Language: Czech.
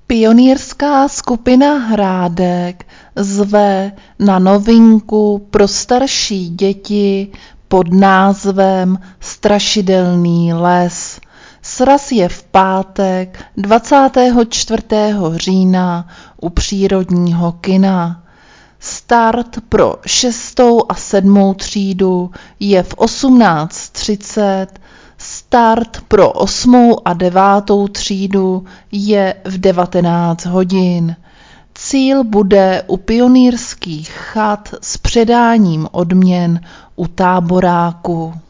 Pionýrská skupina Hrádek zve na novinku pro starší děti pod názvem Strašidelný les. Sraz je v pátek 24. října u Přírodního kina. Start pro 6. a 7. třídu je v 18:30, start pro 8. a 9. třídu je v 19 hodin. Cíl bude u pionýrských chat s předáním odměn u táboráku.